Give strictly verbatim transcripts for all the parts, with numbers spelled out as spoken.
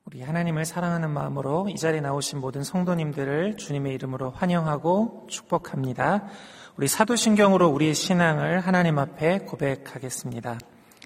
우리 하나님을 사랑하는 마음으로 이 자리에 나오신 모든 성도님들을 주님의 이름으로 환영하고 축복합니다. 우리 사도신경으로 우리의 신앙을 하나님 앞에 고백하겠습니다.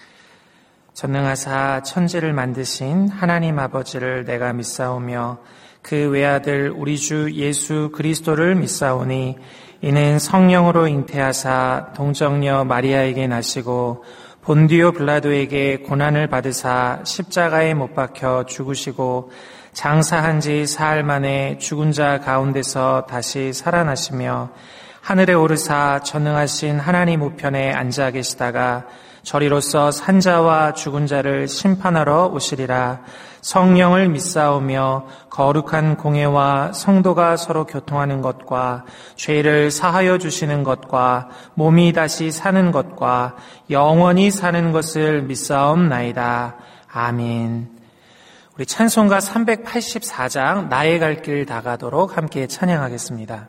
전능하사 천지를 만드신 하나님 아버지를 내가 믿사오며 그 외아들 우리 주 예수 그리스도를 믿사오니 이는 성령으로 잉태하사 동정녀 마리아에게 나시고 본디오 빌라도에게 고난을 받으사 십자가에 못 박혀 죽으시고 장사한 지 사흘 만에 죽은 자 가운데서 다시 살아나시며 하늘에 오르사 전능하신 하나님 우편에 앉아 계시다가 저리로서 산자와 죽은 자를 심판하러 오시리라. 성령을 믿사오며 거룩한 공회와 성도가 서로 교통하는 것과 죄를 사하여 주시는 것과 몸이 다시 사는 것과 영원히 사는 것을 믿사옵나이다. 아멘. 우리 찬송가 삼백팔십사 장 나의 갈 길 다가도록 함께 찬양하겠습니다.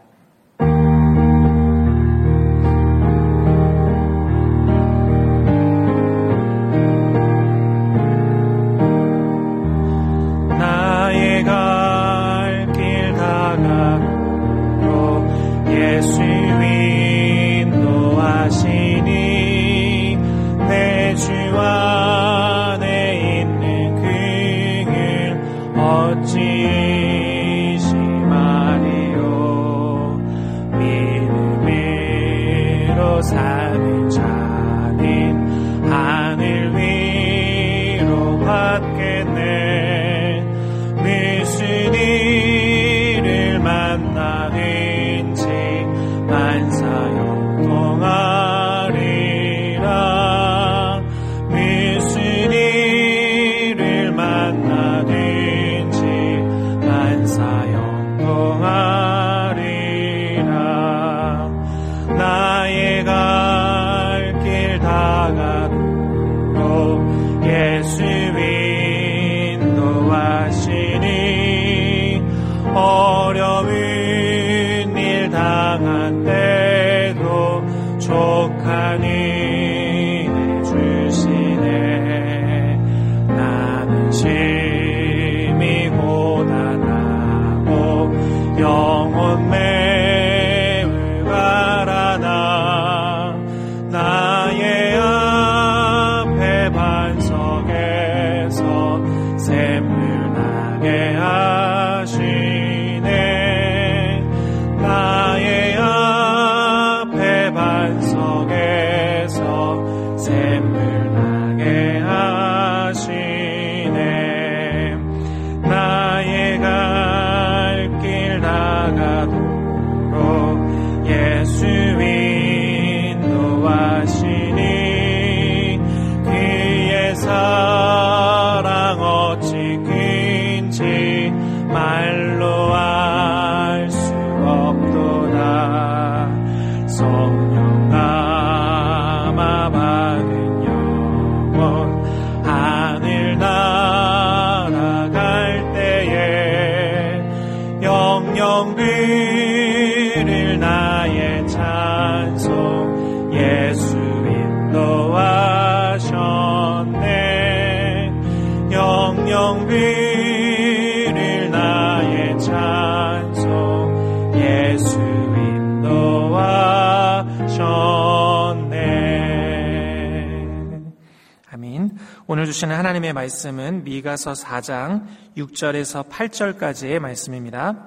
오늘 주시는 하나님의 말씀은 미가서 사 장 육 절에서 팔 절까지의 말씀입니다.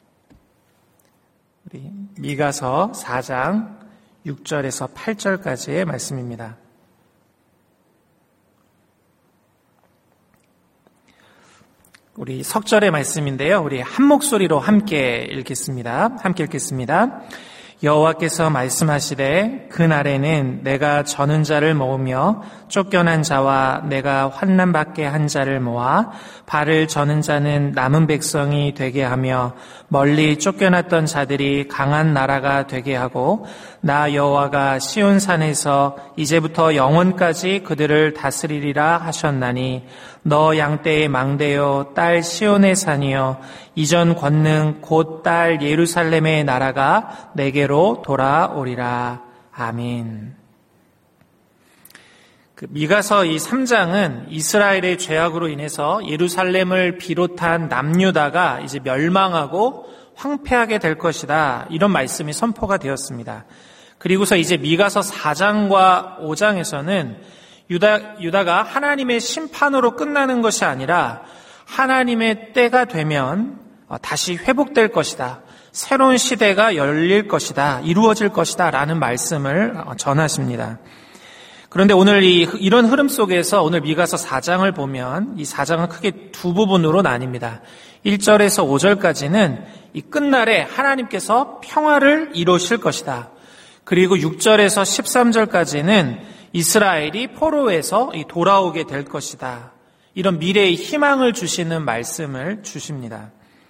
우리 미가서 사 장 육 절에서 팔 절까지의 말씀입니다. 우리 석절의 말씀인데요. 우리 한 목소리로 함께 읽겠습니다. 함께 읽겠습니다. 여호와께서 말씀하시되 그날에는 내가 저는 자를 모으며 쫓겨난 자와 내가 환난받게 한 자를 모아 발을 저는 자는 남은 백성이 되게 하며 멀리 쫓겨났던 자들이 강한 나라가 되게 하고 나 여호와가 시온산에서 이제부터 영원까지 그들을 다스리리라 하셨나니 너 양떼의 망대요 딸 시온의 산이여 이전 권능 곧 딸 예루살렘의 나라가 내게로 돌아오리라. 아멘. 그 미가서 이 삼 장은 이스라엘의 죄악으로 인해서 예루살렘을 비롯한 남유다가 이제 멸망하고 황폐하게 될 것이다. 이런 말씀이 선포가 되었습니다. 그리고서 이제 미가서 사 장과 오 장에서는 유다, 유다가 하나님의 심판으로 끝나는 것이 아니라 하나님의 때가 되면 다시 회복될 것이다. 새로운 시대가 열릴 것이다. 이루어질 것이다. 라는 말씀을 전하십니다. 그런데 오늘 이, 이런 흐름 속에서 오늘 미가서 사 장을 보면 이 사 장은 크게 두 부분으로 나뉩니다. 일 절에서 오 절까지는 이 끝날에 하나님께서 평화를 이루실 것이다. 그리고 육 절에서 십삼 절까지는 이스라엘이 포로에서 돌아오게 될 것이다. 이런 미래의 희망을 주시는 말씀을 주십니다.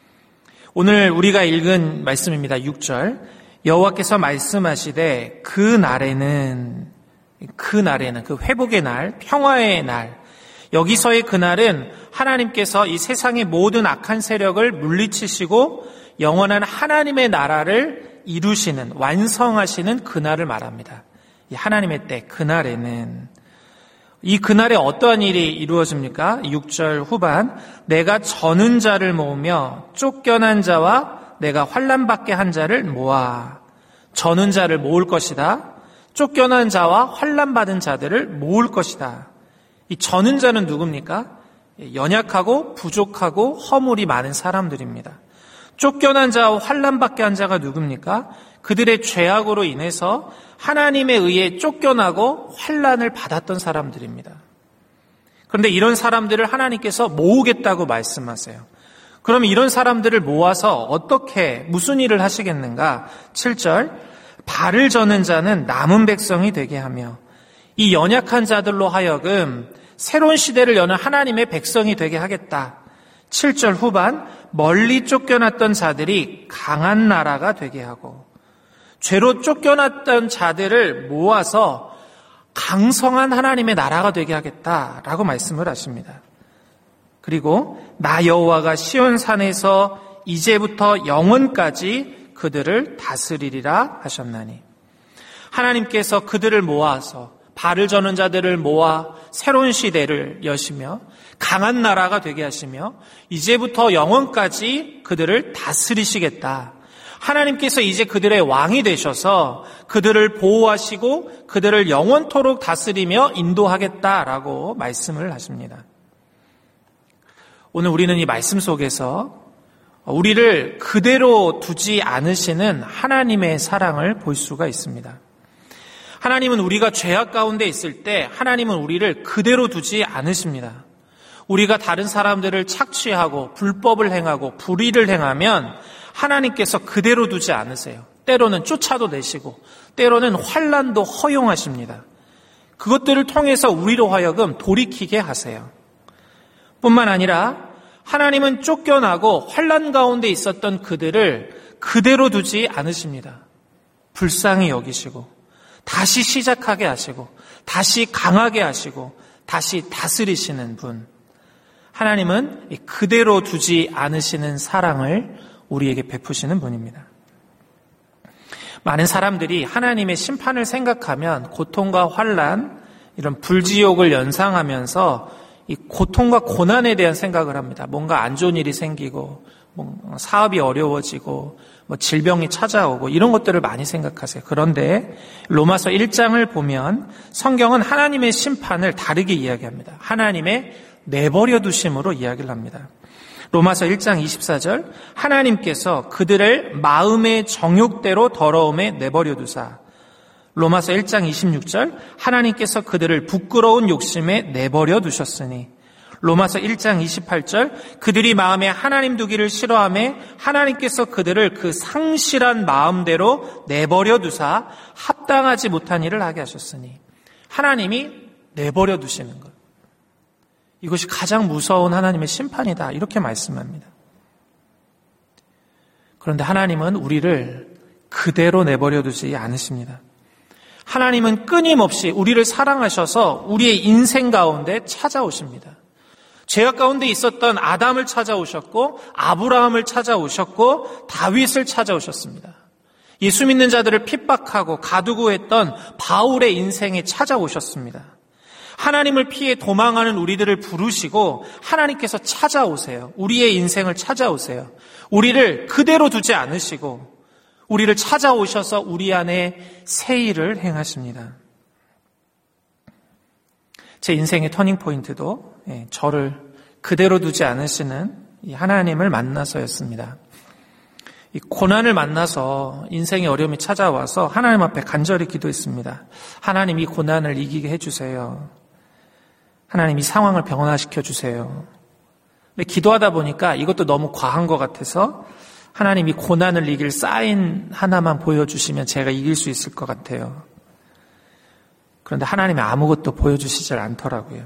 오늘 우리가 읽은 말씀입니다. 육 절. 여호와께서 말씀하시되 그 날에는 그 날에는 그 회복의 날, 평화의 날, 여기서의 그날은 하나님께서 이 세상의 모든 악한 세력을 물리치시고 영원한 하나님의 나라를 이루시는, 완성하시는 그날을 말합니다. 이 하나님의 때, 그날에는 이 그날에 어떠한 일이 이루어집니까? 육 절 후반, 내가 저는 자를 모으며 쫓겨난 자와 내가 환난받게 한 자를 모아. 저는 자를 모을 것이다. 쫓겨난 자와 환난받은 자들을 모을 것이다. 이 저는 자는 누굽니까? 연약하고 부족하고 허물이 많은 사람들입니다. 쫓겨난 자와 환난받게 한 자가 누굽니까? 그들의 죄악으로 인해서 하나님에 의해 쫓겨나고 환난을 받았던 사람들입니다. 그런데 이런 사람들을 하나님께서 모으겠다고 말씀하세요. 그럼 이런 사람들을 모아서 어떻게 무슨 일을 하시겠는가? 칠 절, 발을 저는 자는 남은 백성이 되게 하며 이 연약한 자들로 하여금 새로운 시대를 여는 하나님의 백성이 되게 하겠다. 칠 절 후반, 멀리 쫓겨났던 자들이 강한 나라가 되게 하고 죄로 쫓겨났던 자들을 모아서 강성한 하나님의 나라가 되게 하겠다라고 말씀을 하십니다. 그리고 나 여호와가 시온 산에서 이제부터 영원까지 그들을 다스리리라 하셨나니, 하나님께서 그들을 모아서 발을 저는 자들을 모아 새로운 시대를 여시며 강한 나라가 되게 하시며 이제부터 영원까지 그들을 다스리시겠다. 하나님께서 이제 그들의 왕이 되셔서 그들을 보호하시고 그들을 영원토록 다스리며 인도하겠다라고 말씀을 하십니다. 오늘 우리는 이 말씀 속에서 우리를 그대로 두지 않으시는 하나님의 사랑을 볼 수가 있습니다. 하나님은 우리가 죄악 가운데 있을 때 하나님은 우리를 그대로 두지 않으십니다. 우리가 다른 사람들을 착취하고 불법을 행하고 불의를 행하면 하나님께서 그대로 두지 않으세요. 때로는 쫓아도 내시고 때로는 환난도 허용하십니다. 그것들을 통해서 우리로 하여금 돌이키게 하세요. 뿐만 아니라 하나님은 쫓겨나고 환난 가운데 있었던 그들을 그대로 두지 않으십니다. 불쌍히 여기시고 다시 시작하게 하시고 다시 강하게 하시고 다시 다스리시는 분. 하나님은 그대로 두지 않으시는 사랑을 우리에게 베푸시는 분입니다. 많은 사람들이 하나님의 심판을 생각하면 고통과 환난, 이런 불지옥을 연상하면서 이 고통과 고난에 대한 생각을 합니다. 뭔가 안 좋은 일이 생기고, 뭐 사업이 어려워지고, 뭐 질병이 찾아오고 이런 것들을 많이 생각하세요. 그런데 로마서 일 장을 보면 성경은 하나님의 심판을 다르게 이야기합니다. 하나님의 내버려 두심으로 이야기를 합니다. 로마서 일 장 이십사 절, 하나님께서 그들을 마음의 정욕대로 더러움에 내버려 두사. 로마서 일 장 이십육 절, 하나님께서 그들을 부끄러운 욕심에 내버려 두셨으니. 로마서 일 장 이십팔 절, 그들이 마음에 하나님 두기를 싫어하며 하나님께서 그들을 그 상실한 마음대로 내버려 두사 합당하지 못한 일을 하게 하셨으니. 하나님이 내버려 두시는 것, 이것이 가장 무서운 하나님의 심판이다, 이렇게 말씀합니다. 그런데 하나님은 우리를 그대로 내버려 두지 않으십니다. 하나님은 끊임없이 우리를 사랑하셔서 우리의 인생 가운데 찾아오십니다. 죄악 가운데 있었던 아담을 찾아오셨고 아브라함을 찾아오셨고 다윗을 찾아오셨습니다. 예수 믿는 자들을 핍박하고 가두고 했던 바울의 인생에 찾아오셨습니다. 하나님을 피해 도망하는 우리들을 부르시고 하나님께서 찾아오세요. 우리의 인생을 찾아오세요. 우리를 그대로 두지 않으시고 우리를 찾아오셔서 우리 안에 새 일을 행하십니다. 제 인생의 터닝포인트도 저를 그대로 두지 않으시는 이 하나님을 만나서였습니다. 이 고난을 만나서 인생의 어려움이 찾아와서 하나님 앞에 간절히 기도했습니다. 하나님, 이 고난을 이기게 해주세요. 하나님, 이 상황을 변화시켜 주세요. 근데 기도하다 보니까 이것도 너무 과한 것 같아서 하나님, 이 고난을 이길 사인 하나만 보여주시면 제가 이길 수 있을 것 같아요. 그런데 하나님이 아무것도 보여주시질 않더라고요.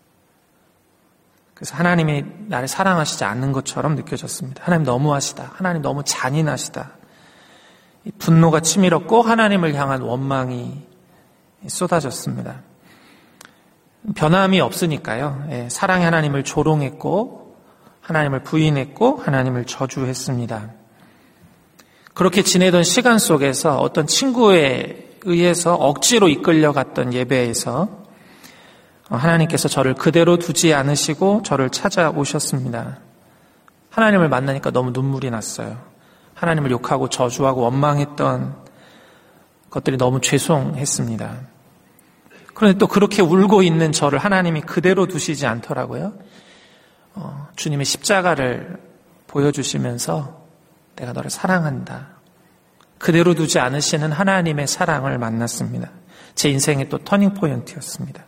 그래서 하나님이 나를 사랑하시지 않는 것처럼 느껴졌습니다. 하나님 너무하시다. 하나님 너무 잔인하시다. 분노가 치밀었고 하나님을 향한 원망이 쏟아졌습니다. 변함이 없으니까요. 사랑의 하나님을 조롱했고 하나님을 부인했고 하나님을 저주했습니다. 그렇게 지내던 시간 속에서 어떤 친구에 의해서 억지로 이끌려갔던 예배에서 하나님께서 저를 그대로 두지 않으시고 저를 찾아오셨습니다. 하나님을 만나니까 너무 눈물이 났어요. 하나님을 욕하고 저주하고 원망했던 것들이 너무 죄송했습니다. 그런데 또 그렇게 울고 있는 저를 하나님이 그대로 두시지 않더라고요. 어, 주님의 십자가를 보여주시면서 내가 너를 사랑한다. 그대로 두지 않으시는 하나님의 사랑을 만났습니다. 제 인생의 또 터닝포인트였습니다.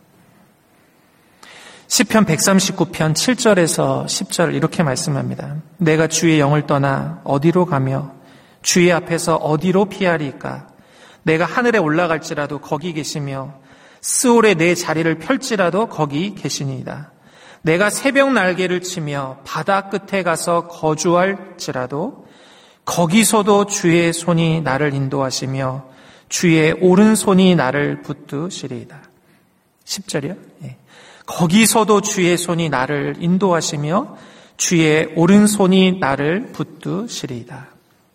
시편 백삼십구 편 칠 절에서 십 절 이렇게 말씀합니다. 내가 주의 영을 떠나 어디로 가며 주의 앞에서 어디로 피하리까? 내가 하늘에 올라갈지라도 거기 계시며 스올에 내 자리를 펼지라도 거기 계시니이다. 내가 새벽 날개를 치며 바다 끝에 가서 거주할지라도 거기서도 주의 손이 나를 인도하시며 주의 오른손이 나를 붙드시리이다. 십 절이요? 예. 거기서도 주의 손이 나를 인도하시며 주의 오른손이 나를 붙드시리이다.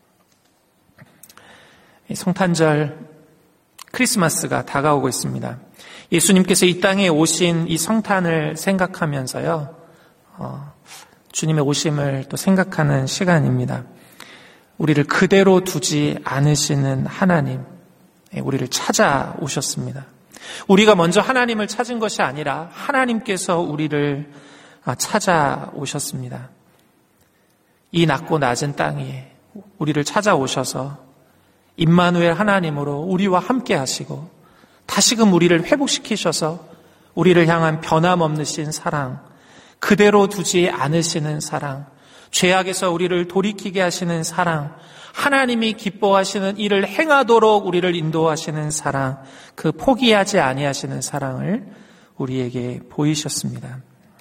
성탄절 크리스마스가 다가오고 있습니다. 예수님께서 이 땅에 오신 이 성탄을 생각하면서요, 어, 주님의 오심을 또 생각하는 시간입니다. 우리를 그대로 두지 않으시는 하나님, 우리를 찾아오셨습니다. 우리가 먼저 하나님을 찾은 것이 아니라 하나님께서 우리를 찾아오셨습니다. 이 낮고 낮은 땅 위에 우리를 찾아오셔서 임마누엘 하나님으로 우리와 함께 하시고 다시금 우리를 회복시키셔서 우리를 향한 변함없으신 사랑, 그대로 두지 않으시는 사랑, 죄악에서 우리를 돌이키게 하시는 사랑, 하나님이 기뻐하시는 일을 행하도록 우리를 인도하시는 사랑, 그 포기하지 아니하시는 사랑을 우리에게 보이셨습니다.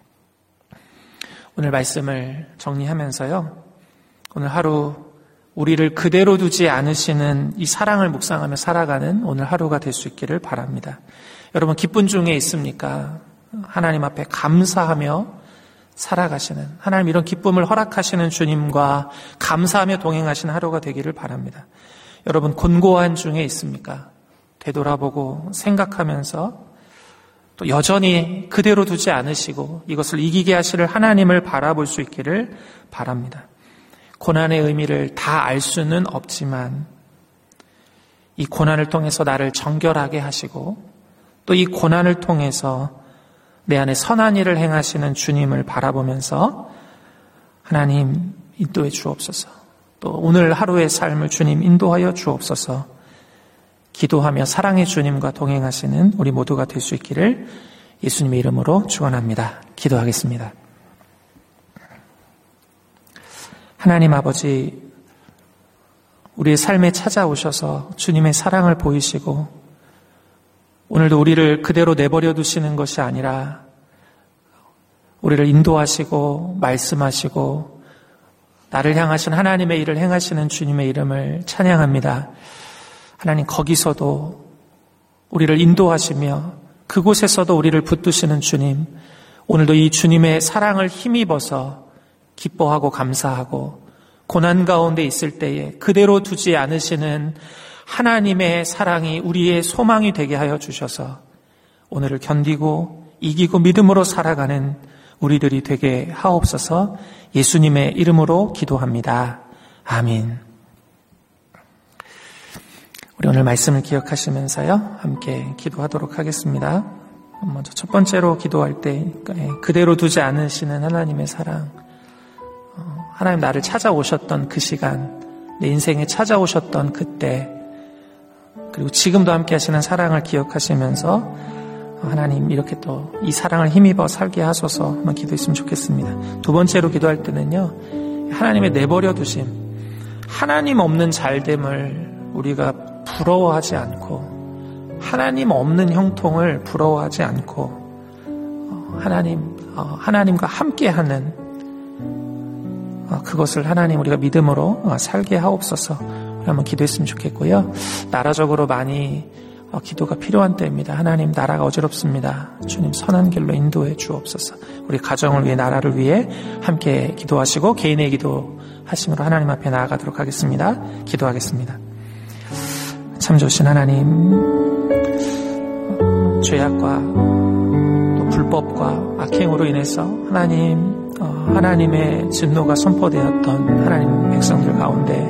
오늘 말씀을 정리하면서요, 오늘 하루 우리를 그대로 두지 않으시는 이 사랑을 묵상하며 살아가는 오늘 하루가 될 수 있기를 바랍니다. 여러분 기쁜 중에 있습니까? 하나님 앞에 감사하며 살아가시는, 하나님 이런 기쁨을 허락하시는 주님과 감사하며 동행하시는 하루가 되기를 바랍니다. 여러분 곤고한 중에 있습니까? 되돌아보고 생각하면서 또 여전히 그대로 두지 않으시고 이것을 이기게 하실 하나님을 바라볼 수 있기를 바랍니다. 고난의 의미를 다 알 수는 없지만 이 고난을 통해서 나를 정결하게 하시고 또 이 고난을 통해서 내 안에 선한 일을 행하시는 주님을 바라보면서 하나님 인도해 주옵소서. 또 오늘 하루의 삶을 주님 인도하여 주옵소서. 기도하며 사랑의 주님과 동행하시는 우리 모두가 될 수 있기를 예수님의 이름으로 축원합니다. 기도하겠습니다. 하나님 아버지, 우리의 삶에 찾아오셔서 주님의 사랑을 보이시고 오늘도 우리를 그대로 내버려 두시는 것이 아니라 우리를 인도하시고 말씀하시고 나를 향하신 하나님의 일을 행하시는 주님의 이름을 찬양합니다. 하나님 거기서도 우리를 인도하시며 그곳에서도 우리를 붙드시는 주님, 오늘도 이 주님의 사랑을 힘입어서 기뻐하고 감사하고 고난 가운데 있을 때에 그대로 두지 않으시는 하나님의 사랑이 우리의 소망이 되게 하여 주셔서 오늘을 견디고 이기고 믿음으로 살아가는 우리들이 되게 하옵소서. 예수님의 이름으로 기도합니다. 아멘. 우리 오늘 말씀을 기억하시면서요, 함께 기도하도록 하겠습니다. 먼저 첫 번째로 기도할 때 그대로 두지 않으시는 하나님의 사랑, 하나님 나를 찾아오셨던 그 시간, 내 인생에 찾아오셨던 그때, 그리고 지금도 함께 하시는 사랑을 기억하시면서 하나님 이렇게 또 이 사랑을 힘입어 살게 하소서 한번 기도했으면 좋겠습니다. 두 번째로 기도할 때는요, 하나님의 내버려 두심, 하나님 없는 잘됨을 우리가 부러워하지 않고, 하나님 없는 형통을 부러워하지 않고, 하나님, 하나님과 함께하는 그것을 하나님 우리가 믿음으로 살게 하옵소서. 한번 기도했으면 좋겠고요. 나라적으로 많이 기도가 필요한 때입니다. 하나님, 나라가 어지럽습니다. 주님, 선한 길로 인도해 주옵소서. 우리 가정을 위해, 나라를 위해 함께 기도하시고 개인의 기도하심으로 하나님 앞에 나아가도록 하겠습니다. 기도하겠습니다. 참 좋으신 하나님, 죄악과 또 불법과 악행으로 인해서 하나님, 하나님의 진노가 선포되었던 하나님 백성들 가운데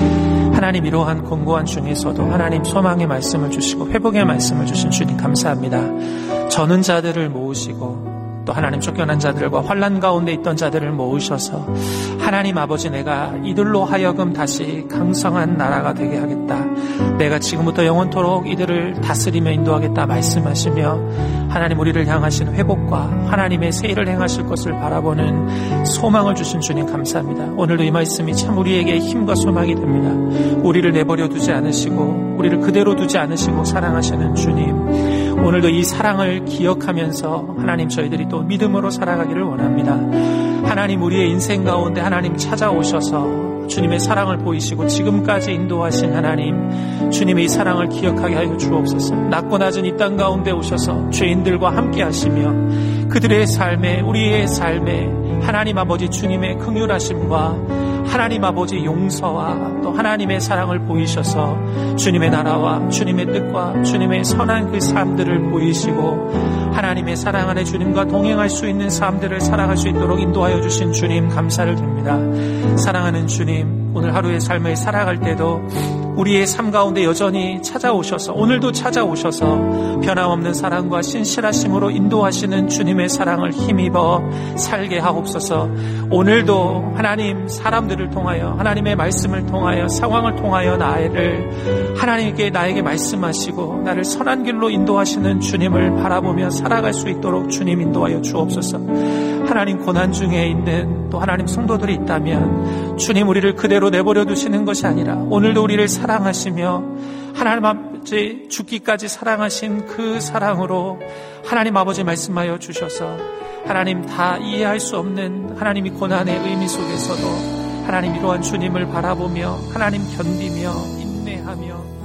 하나님 이러한 공고한 중에서도 하나님 소망의 말씀을 주시고 회복의 말씀을 주신 주님 감사합니다. 저는 자들을 모으시고 또 하나님 쫓겨난 자들과 환난 가운데 있던 자들을 모으셔서 하나님 아버지, 내가 이들로 하여금 다시 강성한 나라가 되게 하겠다, 내가 지금부터 영원토록 이들을 다스리며 인도하겠다 말씀하시며 하나님 우리를 향하신 회복과 하나님의 새 일을 행하실 것을 바라보는 소망을 주신 주님 감사합니다. 오늘도 이 말씀이 참 우리에게 힘과 소망이 됩니다. 우리를 내버려 두지 않으시고 우리를 그대로 두지 않으시고 사랑하시는 주님, 오늘도 이 사랑을 기억하면서 하나님 저희들이 또 믿음으로 살아가기를 원합니다. 하나님, 우리의 인생 가운데 하나님 찾아오셔서 주님의 사랑을 보이시고 지금까지 인도하신 하나님, 주님의 이 사랑을 기억하게 하여 주옵소서. 낮고 낮은 이 땅 가운데 오셔서 죄인들과 함께 하시며 그들의 삶에, 우리의 삶에 하나님 아버지 주님의 긍휼하심과 하나님 아버지 용서와 또 하나님의 사랑을 보이셔서 주님의 나라와 주님의 뜻과 주님의 선한 그 삶들을 보이시고 하나님의 사랑 안에 주님과 동행할 수 있는 삶들을 살아갈 수 있도록 인도하여 주신 주님 감사를 드립니다. 사랑하는 주님, 오늘 하루의 삶을 살아갈 때도 우리의 삶 가운데 여전히 찾아오셔서, 오늘도 찾아오셔서 변함없는 사랑과 신실하심으로 인도하시는 주님의 사랑을 힘입어 살게 하옵소서. 오늘도 하나님 사람들을 통하여, 하나님의 말씀을 통하여, 상황을 통하여 나를 하나님께 나에게 말씀하시고 나를 선한 길로 인도하시는 주님을 바라보며 살아갈 수 있도록 주님 인도하여 주옵소서. 하나님, 고난 중에 있는 또 하나님 성도들이 있다면 주님, 우리를 그대로 내버려 두시는 것이 아니라 오늘도 우리를 사랑하시며 하나님 아버지 죽기까지 사랑하신 그 사랑으로 하나님 아버지 말씀하여 주셔서 하나님 다 이해할 수 없는 하나님이 고난의 의미 속에서도 하나님 이러한 주님을 바라보며 하나님 견디며 인내하며